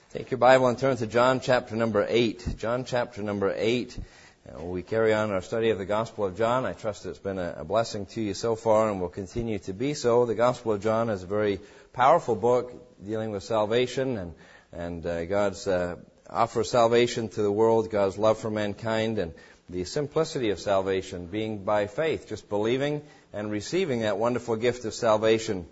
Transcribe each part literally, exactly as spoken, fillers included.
Take your Bible and turn to John chapter number eight. John chapter number eight. Uh, we carry on our study of the Gospel of John. I trust it's been a, a blessing to you so far and will continue to be so. The Gospel of John is a very powerful book dealing with salvation and, and uh, God's uh, offer of salvation to the world, God's love for mankind, and the simplicity of salvation being by faith, just believing and receiving that wonderful gift of salvation.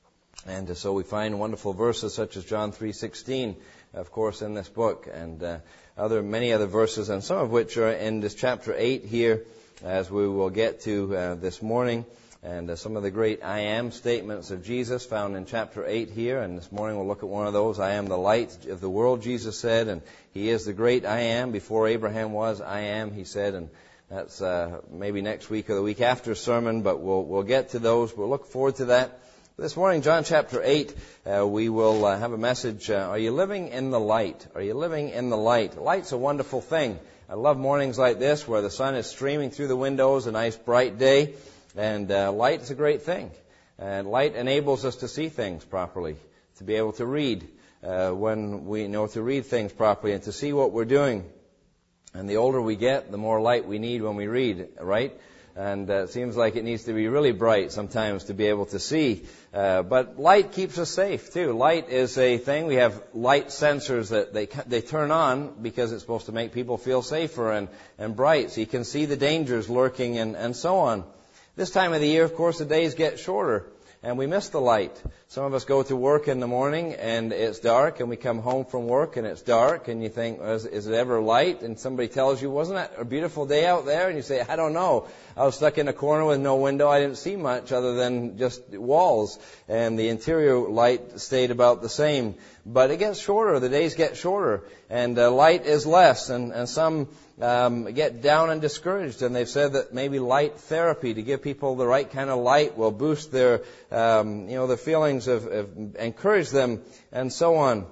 And so we find wonderful verses such as John three sixteen, of course, in this book, and uh, other many other verses, and some of which are in this chapter eight here, as we will get to uh, this morning, and uh, some of the great I am statements of Jesus found in chapter eight here. And this morning we'll look at one of those. I am the light of the world, Jesus said, and He is the great I am. Before Abraham was, I am, He said, and that's uh, maybe next week or the week after sermon, but we'll we'll get to those. We'll look forward to that. This morning, John chapter eight, uh, we will uh, have a message. Uh, are you living in the light? Are you living in the light? Light's a wonderful thing. I love mornings like this where the sun is streaming through the windows, a nice bright day, and uh, light is a great thing. And light enables us to see things properly, to be able to read uh, when we know to read things properly and to see what we're doing. And the older we get, the more light we need when we read, right? And uh, it seems like it needs to be really bright sometimes to be able to see. Uh, but light keeps us safe, too. Light is a thing. We have light sensors that they they turn on because it's supposed to make people feel safer and, and bright. So you can see the dangers lurking and, and so on. This time of the year, of course, the days get shorter. And we miss the light. Some of us go to work in the morning and it's dark, and we come home from work and it's dark, and you think, is, is it ever light? And somebody tells you, wasn't that a beautiful day out there? And you say, I don't know. I was stuck in a corner with no window. I didn't see much other than just walls. And the interior light stayed about the same. But it gets shorter. The days get shorter. And uh, light is less. And, and some um, get down and discouraged. And they've said that maybe light therapy, to give people the right kind of light, will boost their, um, you know, the feelings of, of encourage them and so on.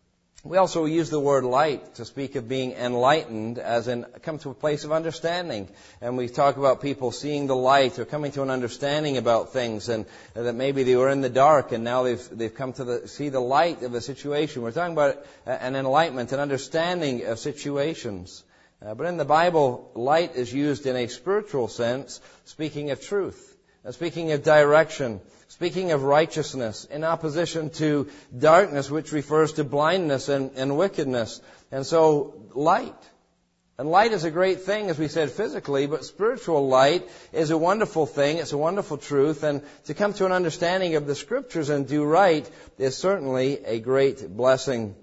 We also use the word light to speak of being enlightened, as in come to a place of understanding. And we talk about people seeing the light or coming to an understanding about things, and, and that maybe they were in the dark and now they've they've come to the, see the light of a situation. We're talking about an enlightenment, an understanding of situations. Uh, but in the Bible, light is used in a spiritual sense, speaking of truth, uh, speaking of direction, speaking of righteousness, in opposition to darkness, which refers to blindness and, and wickedness. And so, light. And light is a great thing, as we said, physically, but spiritual light is a wonderful thing. It's a wonderful truth. And to come to an understanding of the Scriptures and do right is certainly a great blessing.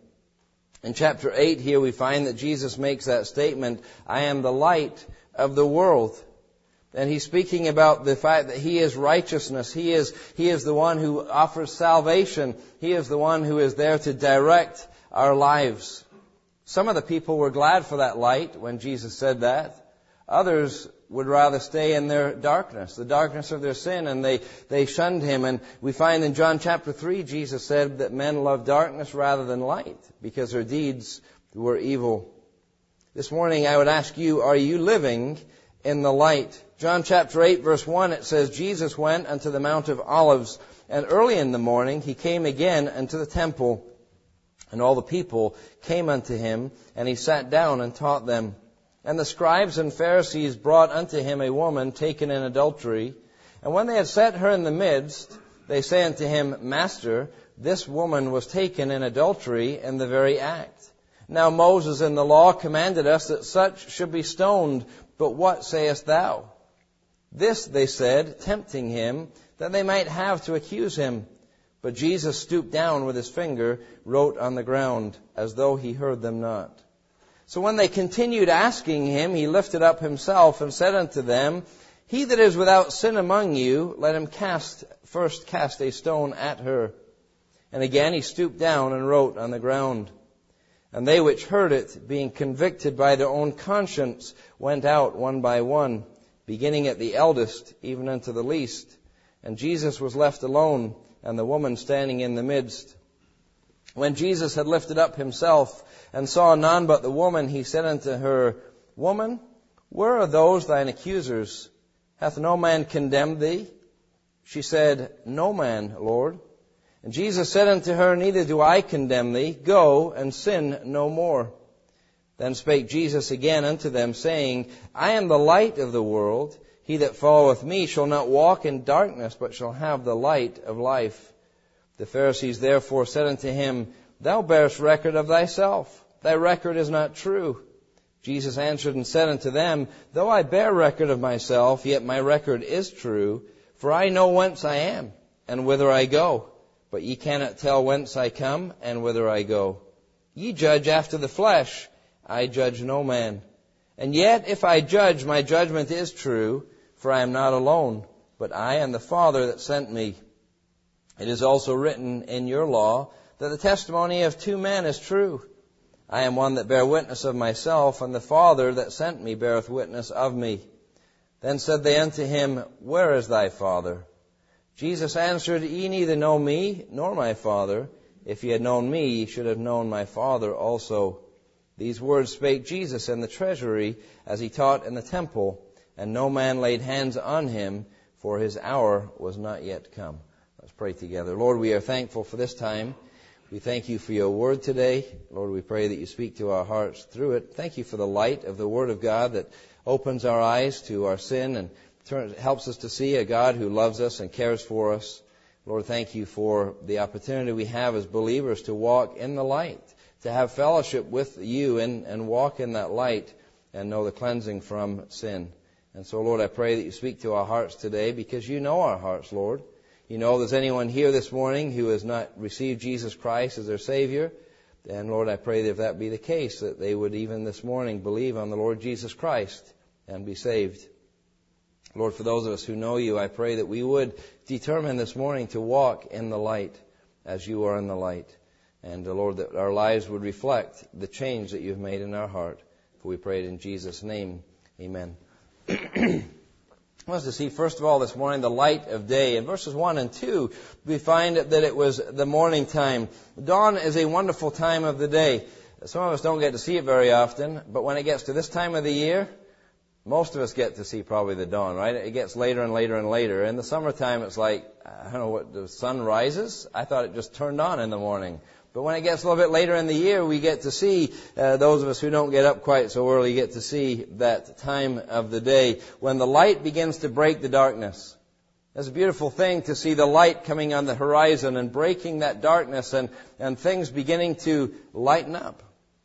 In chapter eight here, we find that Jesus makes that statement, I am the light of the world. And He's speaking about the fact that He is righteousness. He is, He is the one who offers salvation. He is the one who is there to direct our lives. Some of the people were glad for that light when Jesus said that. Others would rather stay in their darkness, the darkness of their sin, and they, they shunned Him. And we find in John chapter three, Jesus said that men love darkness rather than light because their deeds were evil. This morning I would ask you, are you living in the light? John chapter eight verse one, it says, Jesus went unto the Mount of Olives, and early in the morning He came again unto the temple, and all the people came unto Him, and He sat down and taught them. And the scribes and Pharisees brought unto Him a woman taken in adultery. And when they had set her in the midst, they say unto Him, Master, this woman was taken in adultery in the very act. Now Moses in the law commanded us that such should be stoned. But what sayest thou? This, they said, tempting Him, that they might have to accuse Him. But Jesus stooped down with His finger, wrote on the ground, as though He heard them not. So when they continued asking Him, He lifted up Himself and said unto them, He that is without sin among you, let him cast first cast a stone at her. And again He stooped down and wrote on the ground. And they which heard it, being convicted by their own conscience, went out one by one, beginning at the eldest, even unto the least. And Jesus was left alone, and the woman standing in the midst. When Jesus had lifted up Himself, and saw none but the woman, He said unto her, Woman, where are those thine accusers? Hath no man condemned thee? She said, No man, Lord. And Jesus said unto her, Neither do I condemn thee. Go, and sin no more. Then spake Jesus again unto them, saying, I am the light of the world. He that followeth me shall not walk in darkness, but shall have the light of life. The Pharisees therefore said unto him, Thou bearest record of thyself. Thy record is not true. Jesus answered and said unto them, Though I bear record of myself, yet my record is true. For I know whence I am, and whither I go. But ye cannot tell whence I come, and whither I go. Ye judge after the flesh. I judge no man. And yet, if I judge, my judgment is true, for I am not alone, but I and the Father that sent me. It is also written in your law that the testimony of two men is true. I am one that bear witness of myself, and the Father that sent me beareth witness of me. Then said they unto him, Where is thy Father? Jesus answered, Ye neither know me, nor my Father. If ye had known me, ye should have known my Father also. These words spake Jesus in the treasury, as he taught in the temple, and no man laid hands on him, for his hour was not yet come. Let's pray together. Lord, we are thankful for this time. We thank you for your word today. Lord, we pray that you speak to our hearts through it. Thank you for the light of the word of God that opens our eyes to our sin and helps us to see a God who loves us and cares for us. Lord, thank you for the opportunity we have as believers to walk in the light, to have fellowship with you and, and walk in that light and know the cleansing from sin. And so, Lord, I pray that you speak to our hearts today because you know our hearts, Lord. You know if there's anyone here this morning who has not received Jesus Christ as their Savior. And, Lord, I pray that if that be the case, that they would even this morning believe on the Lord Jesus Christ and be saved. Lord, for those of us who know you, I pray that we would determine this morning to walk in the light as you are in the light. And, uh, Lord, that our lives would reflect the change that you've made in our heart. For we pray it in Jesus' name. Amen. I want us to see, first of all, this morning, the light of day. In verses one and two, we find that it was the morning time. Dawn is a wonderful time of the day. Some of us don't get to see it very often, but when it gets to this time of the year, most of us get to see probably the dawn, right? It gets later and later and later. In the summertime, it's like, I don't know what, the sun rises? I thought it just turned on in the morning. But when it gets a little bit later in the year, we get to see, uh, those of us who don't get up quite so early get to see that time of the day when the light begins to break the darkness. It's a beautiful thing to see the light coming on the horizon and breaking that darkness and, and things beginning to lighten up.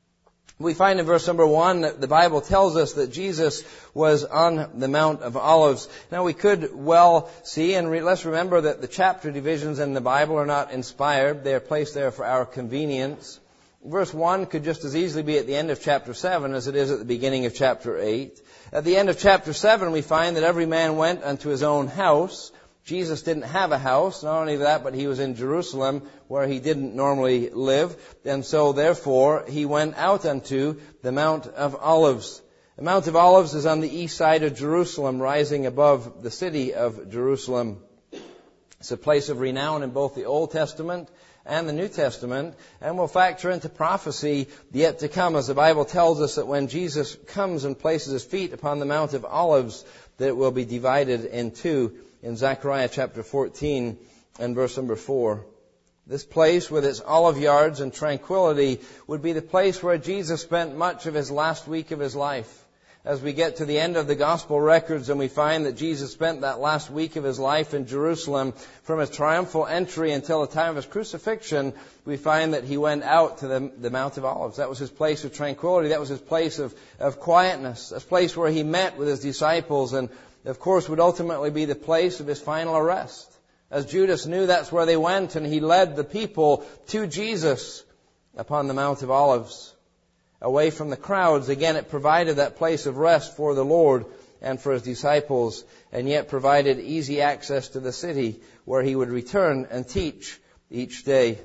We find in verse number one that the Bible tells us that Jesus was on the Mount of Olives. Now we could well see, and re- let's remember that the chapter divisions in the Bible are not inspired. They are placed there for our convenience. Verse one could just as easily be at the end of chapter seven as it is at the beginning of chapter eight. At the end of chapter seven we find that every man went unto his own house. Jesus didn't have a house. Not only that, but he was in Jerusalem where he didn't normally live. And so, therefore, he went out unto the Mount of Olives. The Mount of Olives is on the east side of Jerusalem, rising above the city of Jerusalem. It's a place of renown in both the Old Testament and the New Testament, and will factor into prophecy yet to come, as the Bible tells us that when Jesus comes and places his feet upon the Mount of Olives, that it will be divided in two. In Zechariah chapter fourteen and verse number four. This place with its olive yards and tranquility would be the place where Jesus spent much of his last week of his life. As we get to the end of the gospel records and we find that Jesus spent that last week of his life in Jerusalem, from his triumphal entry until the time of his crucifixion, we find that he went out to the, the Mount of Olives. That was his place of tranquility. That was his place of, of quietness. A place where he met with his disciples and of course, would ultimately be the place of his final arrest. As Judas knew, that's where they went, and he led the people to Jesus upon the Mount of Olives. Away from the crowds, again, it provided that place of rest for the Lord and for his disciples, and yet provided easy access to the city where he would return and teach each day.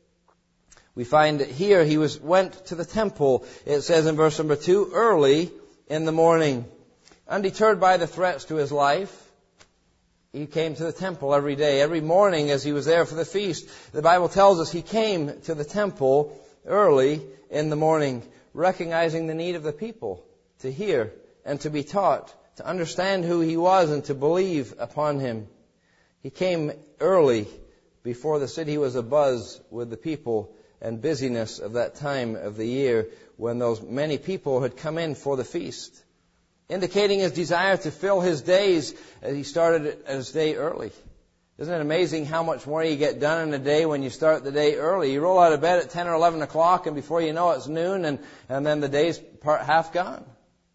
We find that here he was went to the temple, it says in verse number two, early in the morning. Undeterred by the threats to his life, he came to the temple every day. Every morning as he was there for the feast, the Bible tells us he came to the temple early in the morning, recognizing the need of the people to hear and to be taught, to understand who he was and to believe upon him. He came early before the city was abuzz with the people and busyness of that time of the year when those many people had come in for the feast, indicating his desire to fill his days as he started his day early. Isn't it amazing how much more you get done in a day when you start the day early? You roll out of bed at ten or eleven o'clock, and before you know it, it's noon, and, and then the day's part half gone.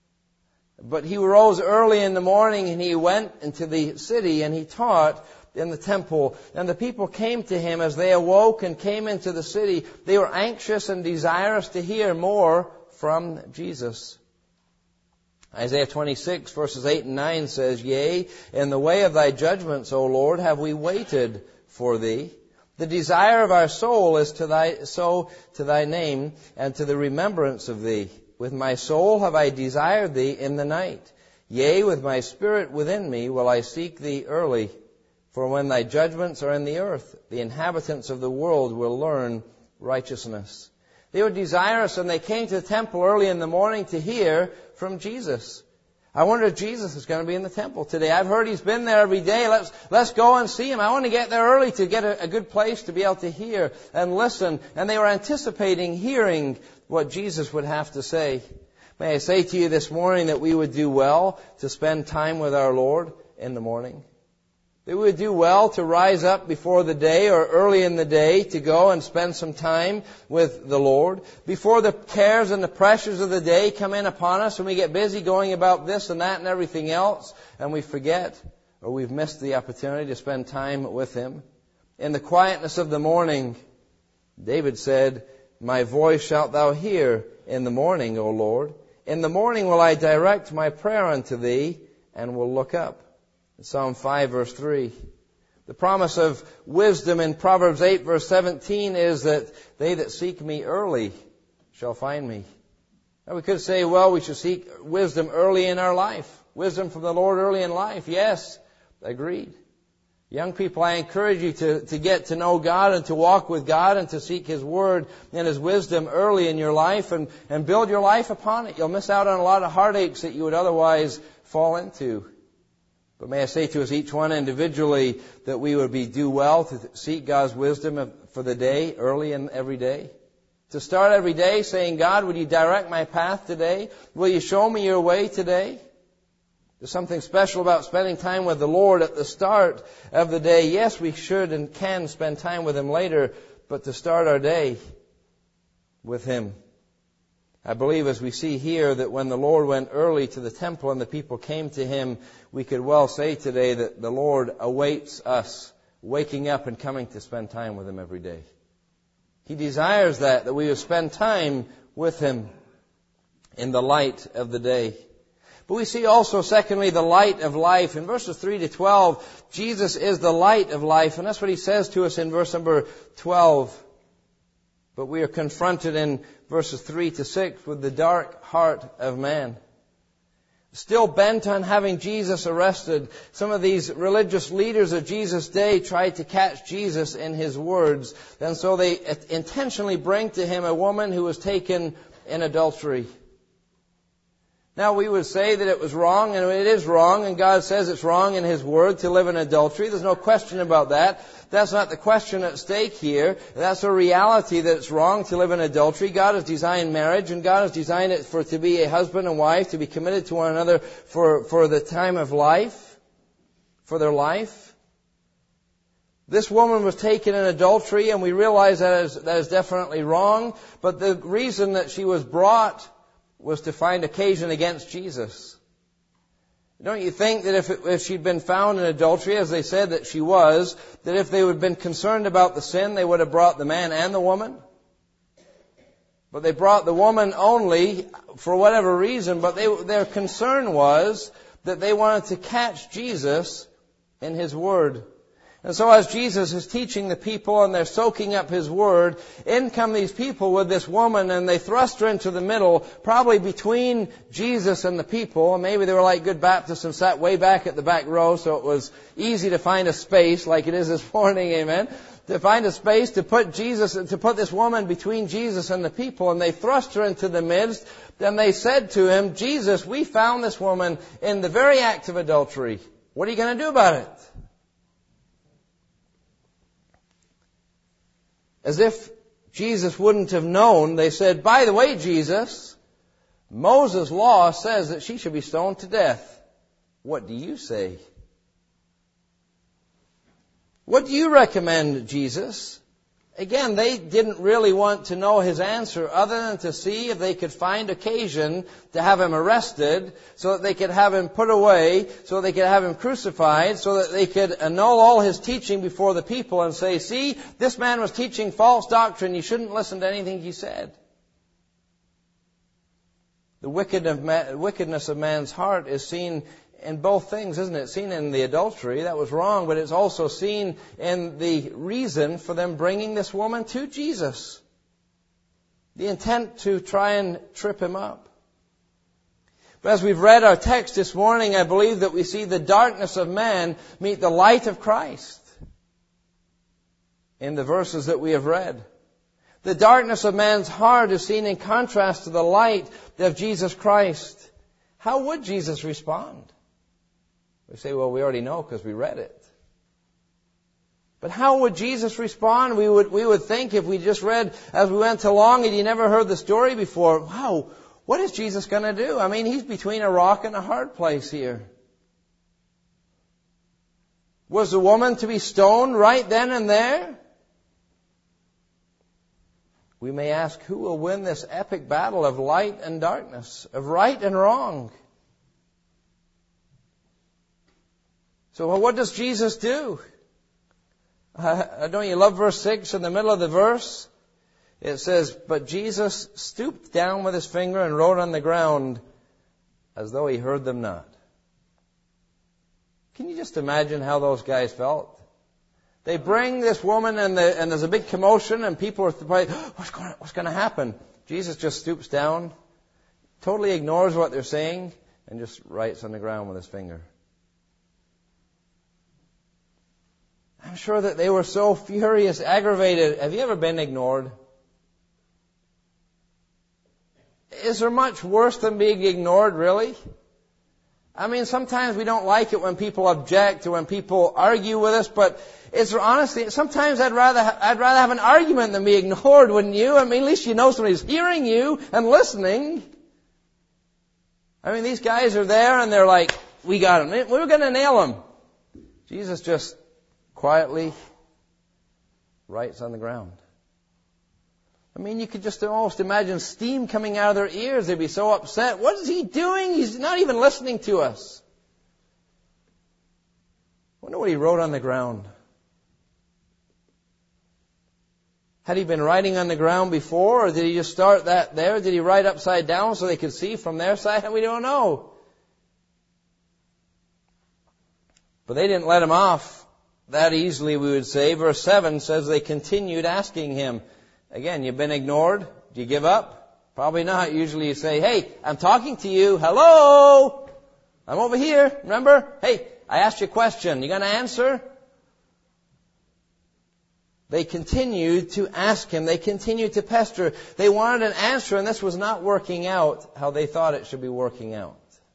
But he rose early in the morning, and he went into the city, and he taught in the temple. And the people came to him as they awoke and came into the city. They were anxious and desirous to hear more from Jesus. Isaiah twenty-six, verses eight and nine says, Yea, in the way of thy judgments, O Lord, have we waited for thee. The desire of our soul is to thy, so to thy name and to the remembrance of thee. With my soul have I desired thee in the night. Yea, with my spirit within me will I seek thee early. For when thy judgments are in the earth, the inhabitants of the world will learn righteousness. They were desirous, and they came to the temple early in the morning to hear from Jesus. I wonder if Jesus is going to be in the temple today. I've heard he's been there every day. Let's, let's go and see him. I want to get there early to get a, a good place to be able to hear and listen. And they were anticipating hearing what Jesus would have to say. May I say to you this morning that we would do well to spend time with our Lord in the morning. That we would do well to rise up before the day or early in the day to go and spend some time with the Lord. Before the cares and the pressures of the day come in upon us and we get busy going about this and that and everything else, and we forget or we've missed the opportunity to spend time with Him. In the quietness of the morning, David said, My voice shalt thou hear in the morning, O Lord. In the morning will I direct my prayer unto thee and will look up. Psalm five, verse three. The promise of wisdom in Proverbs eight, verse seventeen is that they that seek me early shall find me. Now we could say, well, we should seek wisdom early in our life. Wisdom from the Lord early in life. Yes, agreed. Young people, I encourage you to, to get to know God and to walk with God and to seek His Word and His wisdom early in your life and, and build your life upon it. You'll miss out on a lot of heartaches that you would otherwise fall into. But may I say to us each one individually that we would be do well to seek God's wisdom for the day, early in every day. To start every day saying, God, would you direct my path today? Will you show me your way today? There's something special about spending time with the Lord at the start of the day. Yes, we should and can spend time with Him later, but to start our day with Him. I believe as we see here that when the Lord went early to the temple and the people came to Him, we could well say today that the Lord awaits us waking up and coming to spend time with Him every day. He desires that, that we would spend time with Him in the light of the day. But we see also, secondly, the light of life. In verses three to twelve, Jesus is the light of life, and that's what He says to us in verse number twelve. But we are confronted in verses three to six with the dark heart of man. Still bent on having Jesus arrested, some of these religious leaders of Jesus' day tried to catch Jesus in His words. And so they intentionally bring to Him a woman who was taken in adultery. Now we would say that it was wrong, and it is wrong, and God says it's wrong in His Word to live in adultery. There's no question about that. That's not the question at stake here. That's a reality that it's wrong to live in adultery. God has designed marriage, and God has designed it for it to be a husband and wife, to be committed to one another for, for the time of life, for their life. This woman was taken in adultery, and we realize that is, that is definitely wrong. But the reason that she was brought was to find occasion against Jesus. Don't you think that if, it, if she'd been found in adultery, as they said that she was, that if they would have been concerned about the sin, they would have brought the man and the woman? But they brought the woman only for whatever reason, but they, their concern was that they wanted to catch Jesus in His Word. And so as Jesus is teaching the people and they're soaking up His Word, in come these people with this woman and they thrust her into the middle, probably between Jesus and the people. And maybe they were like good Baptists and sat way back at the back row, so it was easy to find a space like it is this morning, amen. To find a space to put Jesus, to put this woman between Jesus and the people. And they thrust her into the midst. Then they said to Him, Jesus, we found this woman in the very act of adultery. What are you going to do about it? As if Jesus wouldn't have known, they said, by the way, Jesus, Moses' law says that she should be stoned to death. What do you say? What do you recommend, Jesus? Again, they didn't really want to know his answer other than to see if they could find occasion to have him arrested, so that they could have him put away, so that they could have him crucified, so that they could annul all his teaching before the people and say, see, this man was teaching false doctrine. You shouldn't listen to anything he said. The wickedness of man's heart is seen in both things, isn't it? Seen in the adultery, that was wrong, but it's also seen in the reason for them bringing this woman to Jesus. The intent to try and trip him up. But as we've read our text this morning, I believe that we see the darkness of man meet the light of Christ in the verses that we have read. The darkness of man's heart is seen in contrast to the light of Jesus Christ. How would Jesus respond? We say, well, we already know because we read it. But how would Jesus respond? We would, we would think if we just read as we went along and you never heard the story before, wow, what is Jesus going to do? I mean, he's between a rock and a hard place here. Was the woman to be stoned right then and there? We may ask, who will win this epic battle of light and darkness, of right and wrong? So well, what does Jesus do? Uh, don't you love verse six in the middle of the verse? It says, but Jesus stooped down with his finger and wrote on the ground as though he heard them not. Can you just imagine how those guys felt? They bring this woman and, the, and there's a big commotion and people are probably, what's going, what's going to happen? Jesus just stoops down, totally ignores what they're saying, and just writes on the ground with his finger. I'm sure that they were so furious, aggravated. Have you ever been ignored? Is there much worse than being ignored, really? I mean, sometimes we don't like it when people object or when people argue with us, but is there honestly, sometimes I'd rather, I'd rather have an argument than be ignored, wouldn't you? I mean, at least you know somebody's hearing you and listening. I mean, these guys are there and they're like, we got him. We were going to nail him. Jesus just quietly writes on the ground. I mean, you could just almost imagine steam coming out of their ears. They'd be so upset. What is he doing? He's not even listening to us. I wonder what he wrote on the ground. Had he been writing on the ground before, or did he just start that there? Did he write upside down so they could see from their side? We don't know. But they didn't let him off that easily, we would say. Verse seven says they continued asking him. Again, you've been ignored. Do you give up? Probably not. Usually you say, hey, I'm talking to you. Hello? I'm over here. Remember? Hey, I asked you a question. You going to answer? They continued to ask him. They continued to pester. They wanted an answer, and this was not working out how they thought it should be working out.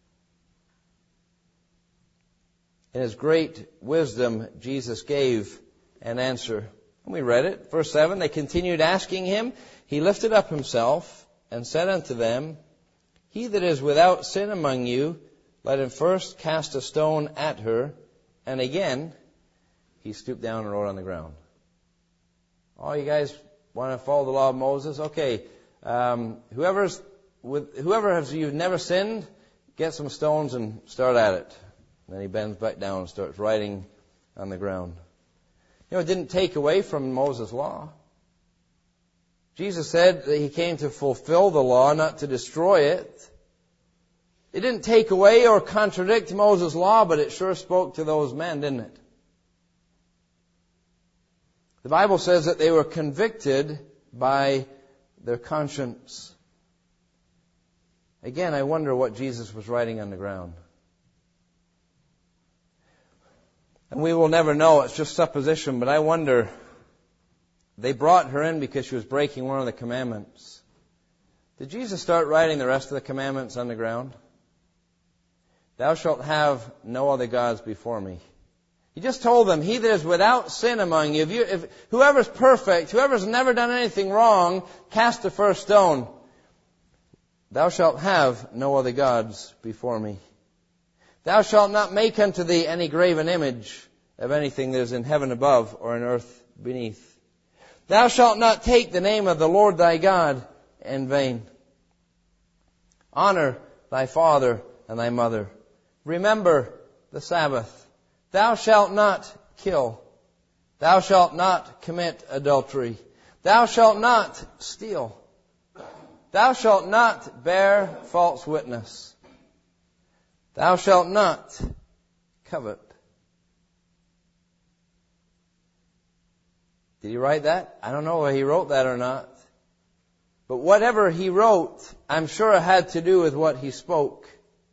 In his great wisdom, Jesus gave an answer. And we read it. Verse seven, they continued asking him. He lifted up himself and said unto them, he that is without sin among you, let him first cast a stone at her. And again, he stooped down and wrote on the ground. Oh, you guys want to follow the law of Moses? Okay, um, whoever's with, whoever has you've never sinned, get some stones and start at it. And then he bends back down and starts writing on the ground. You know, it didn't take away from Moses' law. Jesus said that he came to fulfill the law, not to destroy it. It didn't take away or contradict Moses' law, but it sure spoke to those men, didn't it? The Bible says that they were convicted by their conscience. Again, I wonder what Jesus was writing on the ground. And we will never know, it's just supposition, but I wonder, they brought her in because she was breaking one of the commandments. Did Jesus start writing the rest of the commandments on the ground? Thou shalt have no other gods before me. He just told them, he that is without sin among you, if you, if whoever's perfect, whoever's never done anything wrong, cast the first stone. Thou shalt have no other gods before me. Thou shalt not make unto thee any graven image of anything that is in heaven above or in earth beneath. Thou shalt not take the name of the Lord thy God in vain. Honor thy father and thy mother. Remember the Sabbath. Thou shalt not kill. Thou shalt not commit adultery. Thou shalt not steal. Thou shalt not bear false witness. Thou shalt not covet. Did he write that? I don't know whether he wrote that or not. But whatever he wrote, I'm sure it had to do with what he spoke.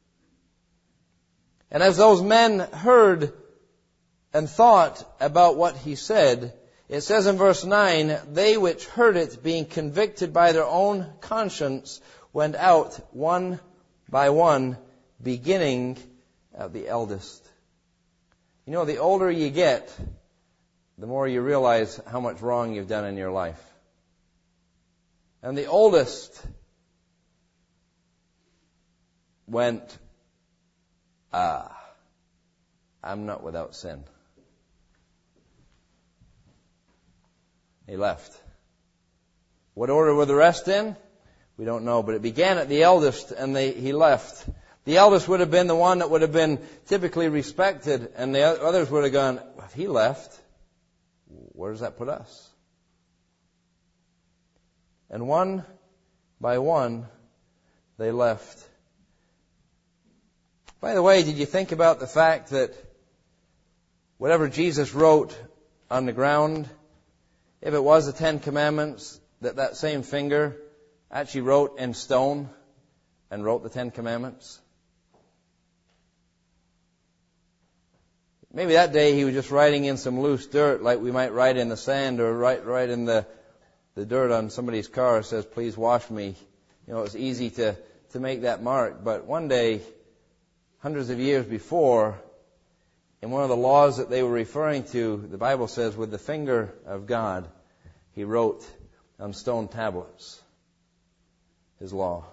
And as those men heard and thought about what he said, it says in verse nine, they which heard it, being convicted by their own conscience, went out one by one, beginning at the eldest. You know, the older you get, the more you realize how much wrong you've done in your life. And the oldest went, ah, I'm not without sin. He left. What order were the rest in? We don't know, but it began at the eldest and they, he left. The eldest would have been the one that would have been typically respected, and the others would have gone, if he left, where does that put us? And one by one, they left. By the way, did you think about the fact that whatever Jesus wrote on the ground, if it was the Ten Commandments, that that same finger actually wrote in stone and wrote the Ten Commandments? Maybe that day he was just writing in some loose dirt like we might write in the sand or write, write in the, the dirt on somebody's car. It says, please wash me. You know, it's easy to, to make that mark. But one day, hundreds of years before, in one of the laws that they were referring to, the Bible says, with the finger of God, he wrote on stone tablets his law.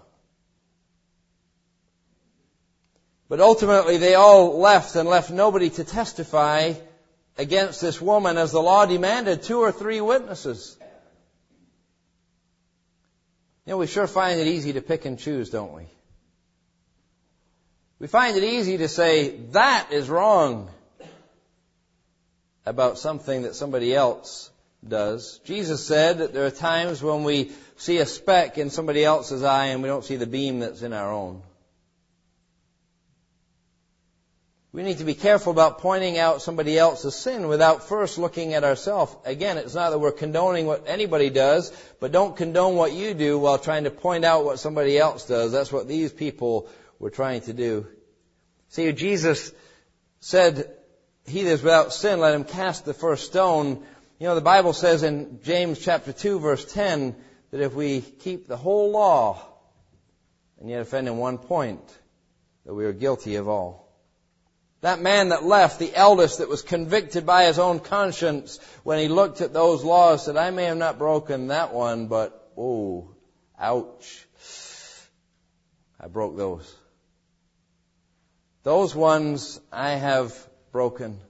But ultimately they all left and left nobody to testify against this woman, as the law demanded two or three witnesses. You know, we sure find it easy to pick and choose, don't we? We find it easy to say, that is wrong, about something that somebody else does. Jesus said that there are times when we see a speck in somebody else's eye and we don't see the beam that's in our own. We need to be careful about pointing out somebody else's sin without first looking at ourselves. Again, it's not that we're condoning what anybody does, but don't condone what you do while trying to point out what somebody else does. That's what these people were trying to do. See, Jesus said, he that is without sin, let him cast the first stone. You know, the Bible says in James chapter two, verse ten, that if we keep the whole law and yet offend in one point, that we are guilty of all. That man that left, the eldest that was convicted by his own conscience, when he looked at those laws, said, I may have not broken that one, but, oh, ouch, I broke those. Those ones I have broken.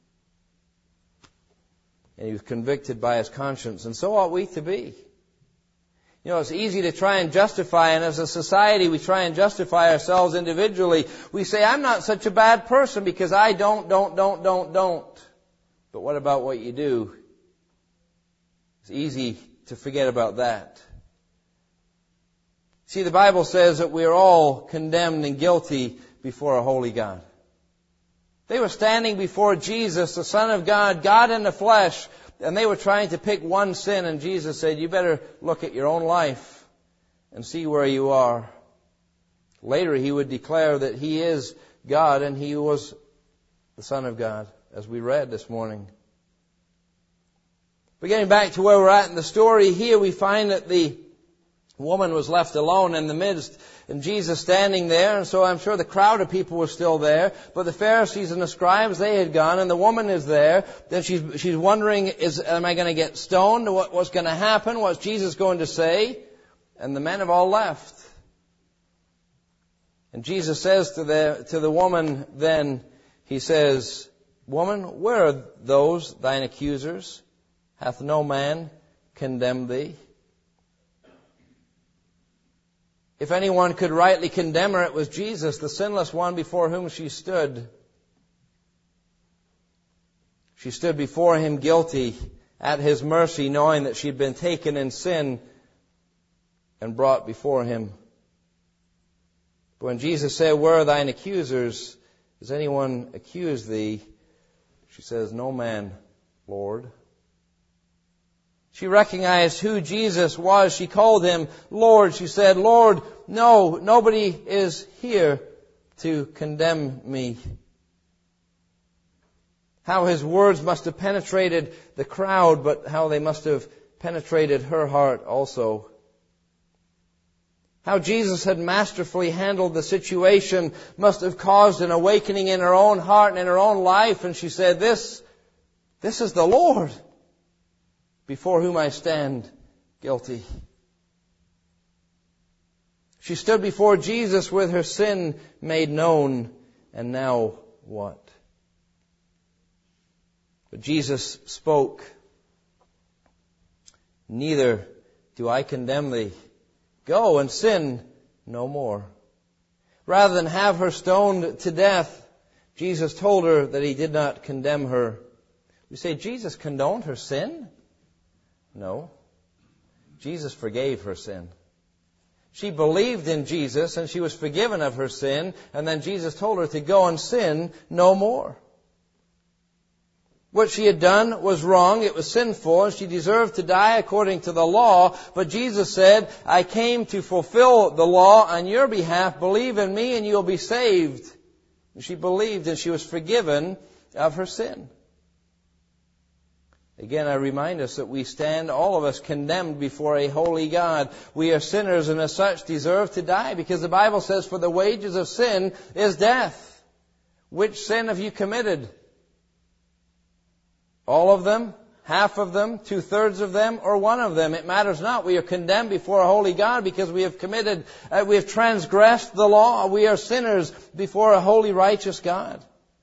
And he was convicted by his conscience. And so ought we to be. You know, it's easy to try and justify, and as a society we try and justify ourselves individually. We say, I'm not such a bad person because I don't, don't, don't, don't, don't. But what about what you do? It's easy to forget about that. See, the Bible says that we are all condemned and guilty before a holy God. They were standing before Jesus, the Son of God, God in the flesh, and they were trying to pick one sin, and Jesus said, you better look at your own life and see where you are. Later he would declare that he is God and he was the Son of God, as we read this morning. But getting back to where we're at in the story, here we find that the woman was left alone in the midst, and Jesus standing there, and so I'm sure the crowd of people was still there, but the Pharisees and the scribes, they had gone, and the woman is there. Then she's she's wondering, is am I going to get stoned? What, what's going to happen? What's Jesus going to say? And the men have all left. And Jesus says to the to the woman then, He says, Woman, where are those thine accusers? Hath no man condemned thee? If anyone could rightly condemn her, it was Jesus, the sinless one before whom she stood. She stood before Him guilty, at His mercy, knowing that she'd been taken in sin and brought before Him. But when Jesus said, Where are thine accusers? Does anyone accuse thee? She says, No man, Lord. She recognized who Jesus was. She called Him Lord. She said, Lord, no, nobody is here to condemn me. How His words must have penetrated the crowd, but how they must have penetrated her heart also. How Jesus had masterfully handled the situation must have caused an awakening in her own heart and in her own life. And she said, This, this is the Lord before whom I stand guilty. She stood before Jesus with her sin made known. And now what? But Jesus spoke, Neither do I condemn thee. Go and sin no more. Rather than have her stoned to death, Jesus told her that He did not condemn her. We say, Jesus condoned her sin? No. Jesus forgave her sin. She believed in Jesus and she was forgiven of her sin, and then Jesus told her to go and sin no more. What she had done was wrong, it was sinful, and she deserved to die according to the law. But Jesus said, I came to fulfill the law on your behalf. Believe in me and you'll be saved. And she believed and she was forgiven of her sin. Again, I remind us that we stand, all of us, condemned before a holy God. We are sinners and as such deserve to die, because the Bible says, for the wages of sin is death. Which sin have you committed? All of them? Half of them? Two-thirds of them? Or one of them? It matters not. We are condemned before a holy God because we have committed, uh, we have transgressed the law. We are sinners before a holy, righteous God.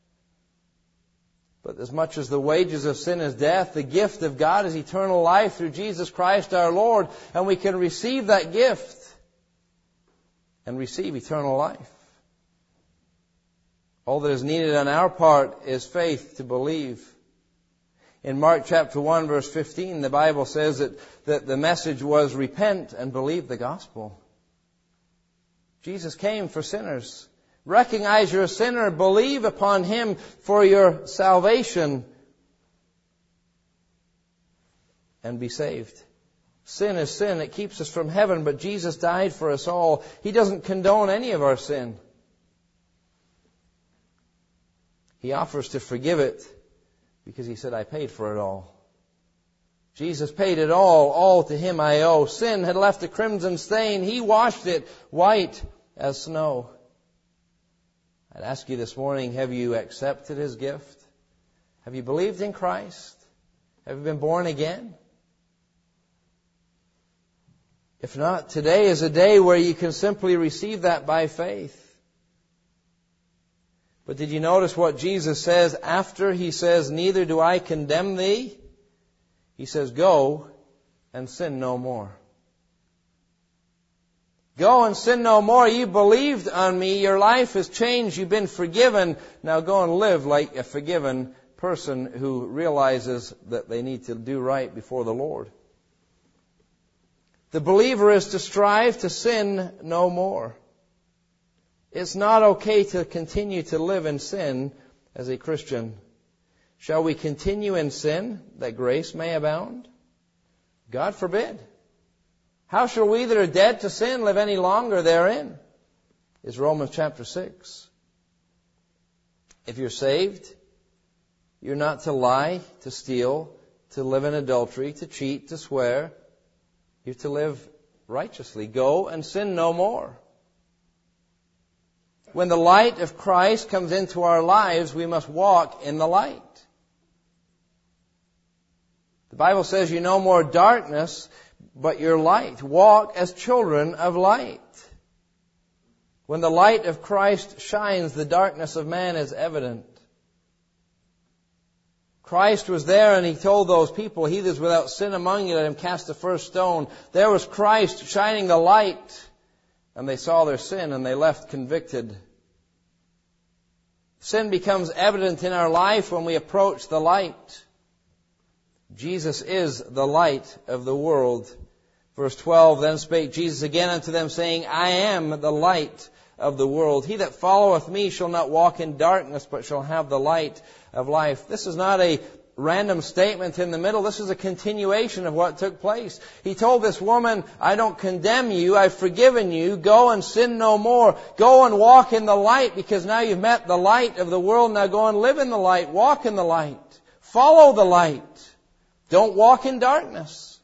But as much as the wages of sin is death, the gift of God is eternal life through Jesus Christ our Lord. And we can receive that gift and receive eternal life. All that is needed on our part is faith to believe. In Mark chapter one, verse fifteen, the Bible says that, that the message was repent and believe the gospel. Jesus came for sinners. Recognize you're a sinner. Believe upon Him for your salvation. And be saved. Sin is sin. It keeps us from heaven, but Jesus died for us all. He doesn't condone any of our sin. He offers to forgive it because He said, I paid for it all. Jesus paid it all. All to Him I owe. Sin had left a crimson stain. He washed it white as snow. I'd ask you this morning, have you accepted His gift? Have you believed in Christ? Have you been born again? If not, today is a day where you can simply receive that by faith. But did you notice what Jesus says after He says, Neither do I condemn thee? He says, Go and sin no more. Go and sin no more. You believed on me. Your life has changed. You've been forgiven. Now go and live like a forgiven person who realizes that they need to do right before the Lord. The believer is to strive to sin no more. It's not okay to continue to live in sin as a Christian. Shall we continue in sin that grace may abound? God forbid. How shall we that are dead to sin live any longer therein? Is Romans chapter six. If you're saved, you're not to lie, to steal, to live in adultery, to cheat, to swear. You're to live righteously. Go and sin no more. When the light of Christ comes into our lives, we must walk in the light. The Bible says you no more darkness, but your light. Walk as children of light. When the light of Christ shines, the darkness of man is evident. Christ was there and He told those people, he that is without sin among you, let him cast the first stone. There was Christ shining the light. And they saw their sin and they left convicted. Sin becomes evident in our life when we approach the light. Jesus is the light of the world. Verse twelve, then spake Jesus again unto them, saying, I am the light of the world. He that followeth me shall not walk in darkness, but shall have the light of life. This is not a random statement in the middle. This is a continuation of what took place. He told this woman, I don't condemn you. I've forgiven you. Go and sin no more. Go and walk in the light, because now you've met the light of the world. Now go and live in the light. Walk in the light. Follow the light. Don't walk in darkness.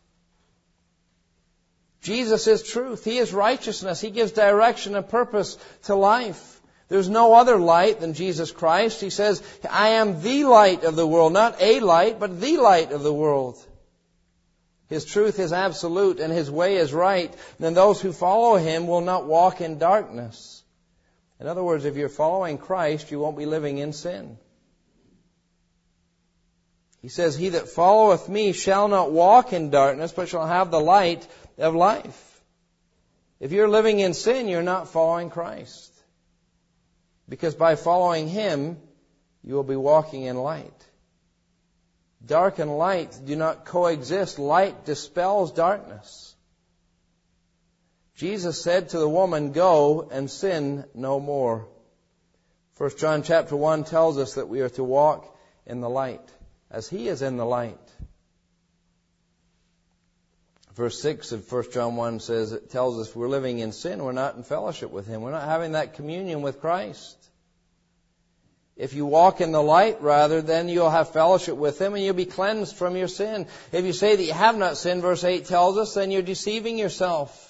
Jesus is truth. He is righteousness. He gives direction and purpose to life. There's no other light than Jesus Christ. He says, I am the light of the world. Not a light, but the light of the world. His truth is absolute and His way is right. Then those who follow Him will not walk in darkness. In other words, if you're following Christ, you won't be living in sin. He says, he that followeth me shall not walk in darkness, but shall have the light of life. If you're living in sin, you're not following Christ. Because by following Him, you will be walking in light. Dark and light do not coexist. Light dispels darkness. Jesus said to the woman, go and sin no more. First John chapter one tells us that we are to walk in the light, as He is in the light. Verse six of First John one says, it tells us we're living in sin. We're not in fellowship with Him. We're not having that communion with Christ. If you walk in the light, rather, then you'll have fellowship with Him and you'll be cleansed from your sin. If you say that you have not sinned, verse eight tells us, then you're deceiving yourself.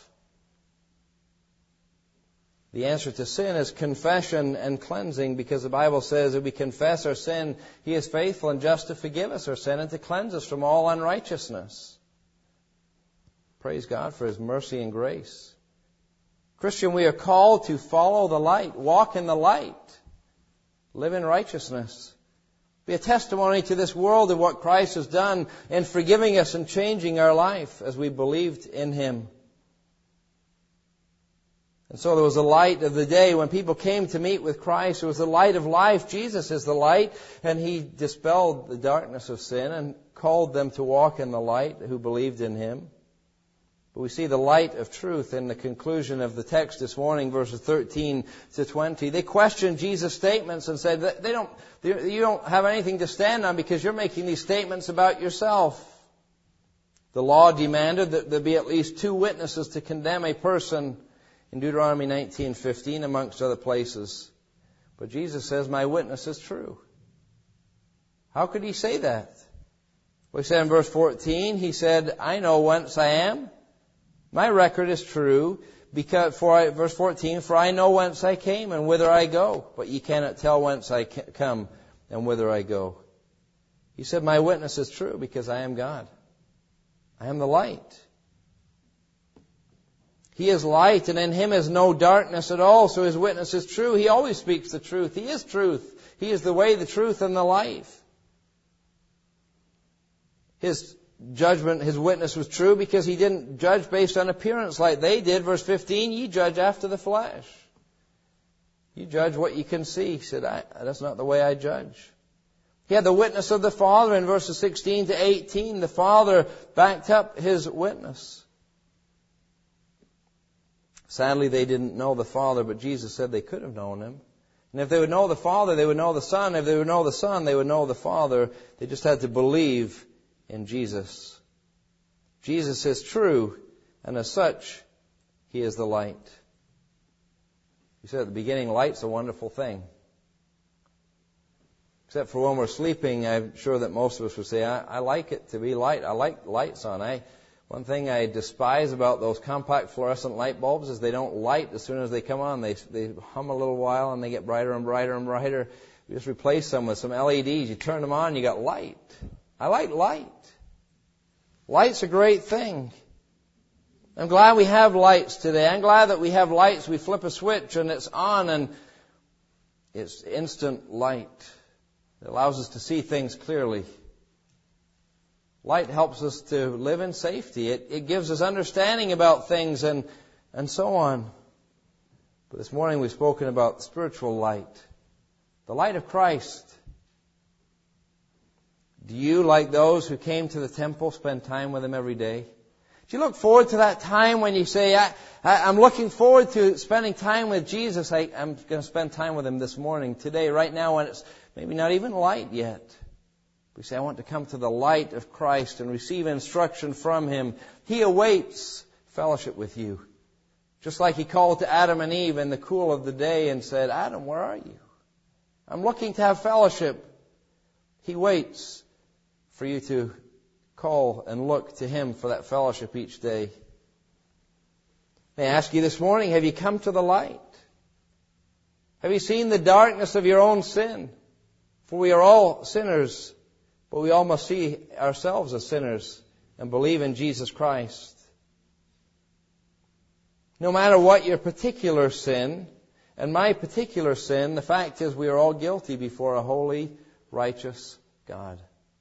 The answer to sin is confession and cleansing, because the Bible says if we confess our sin, He is faithful and just to forgive us our sin and to cleanse us from all unrighteousness. Praise God for His mercy and grace. Christian, we are called to follow the light, walk in the light, live in righteousness. Be a testimony to this world of what Christ has done in forgiving us and changing our life as we believed in Him. And so there was the light of the day when people came to meet with Christ. It was the light of life. Jesus is the light, and He dispelled the darkness of sin and called them to walk in the light who believed in Him. But we see the light of truth in the conclusion of the text this morning, verses thirteen to twenty. They questioned Jesus' statements and said that they don't, you don't have anything to stand on because you're making these statements about yourself. The law demanded that there be at least two witnesses to condemn a person in Deuteronomy nineteen fifteen, amongst other places. But Jesus says, my witness is true. How could He say that? Well, He said in verse fourteen, He said, I know whence I am. My record is true, because for I, verse fourteen, for I know whence I came and whither I go, but ye cannot tell whence I come and whither I go. He said, my witness is true because I am God. I am the light. He is light, and in Him is no darkness at all, so His witness is true. He always speaks the truth. He is truth. He is the way, the truth, and the life. His judgment, His witness was true because He didn't judge based on appearance like they did. Verse fifteen, ye judge after the flesh. You judge what you can see. He said, I, that's not the way I judge. He had the witness of the Father in verses sixteen to eighteen. The Father backed up His witness. Sadly, they didn't know the Father, but Jesus said they could have known Him. And if they would know the Father, they would know the Son. If they would know the Son, they would know the Father. They just had to believe in Jesus. Jesus is true, and as such, He is the light. You said at the beginning, light's a wonderful thing. Except for when we're sleeping, I'm sure that most of us would say, I, I like it to be light. I like lights on. I, One thing I despise about those compact fluorescent light bulbs is they don't light as soon as they come on. They they hum a little while and they get brighter and brighter and brighter. You just replace them with some L E Ds. You turn them on, you got light. I like light. Light's a great thing. I'm glad we have lights today. I'm glad that we have lights. We flip a switch and it's on and it's instant light. It allows us to see things clearly. Light helps us to live in safety. It, it gives us understanding about things and, and so on. But this morning we've spoken about spiritual light. The light of Christ. Do you, like those who came to the temple, spend time with Him every day? Do you look forward to that time when you say, I, I, I'm looking forward to spending time with Jesus. I, I'm going to spend time with Him this morning, today, right now, when it's maybe not even light yet. We say, I want to come to the light of Christ and receive instruction from Him. He awaits fellowship with you. Just like He called to Adam and Eve in the cool of the day and said, Adam, where are you? I'm looking to have fellowship. He waits for you to call and look to Him for that fellowship each day. May I ask you this morning, have you come to the light? Have you seen the darkness of your own sin? For we are all sinners. But we all must see ourselves as sinners and believe in Jesus Christ. No matter what your particular sin and my particular sin, the fact is we are all guilty before a holy, righteous God.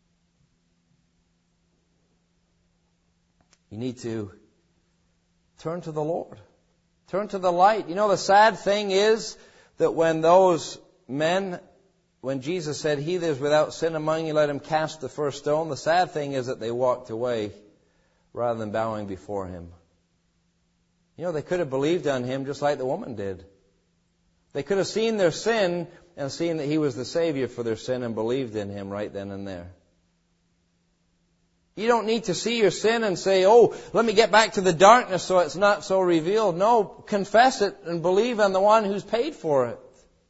You need to turn to the Lord. Turn to the light. You know, the sad thing is that when those men... When Jesus said, he that is without sin among you, let him cast the first stone, the sad thing is that they walked away rather than bowing before Him. You know, they could have believed on Him just like the woman did. They could have seen their sin and seen that He was the Savior for their sin and believed in Him right then and there. You don't need to see your sin and say, oh, let me get back to the darkness so it's not so revealed. No, confess it and believe on the one who's paid for it.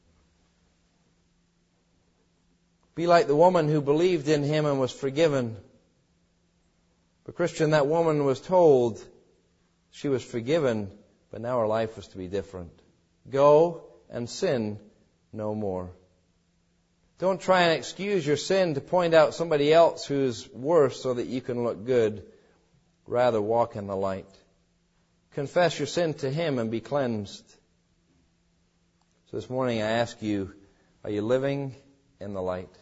Be like the woman who believed in Him and was forgiven. But Christian, that woman was told she was forgiven, but now her life was to be different. Go and sin no more. Don't try and excuse your sin to point out somebody else who's worse so that you can look good. Rather, walk in the light. Confess your sin to Him and be cleansed. So this morning I ask you, are you living in the light?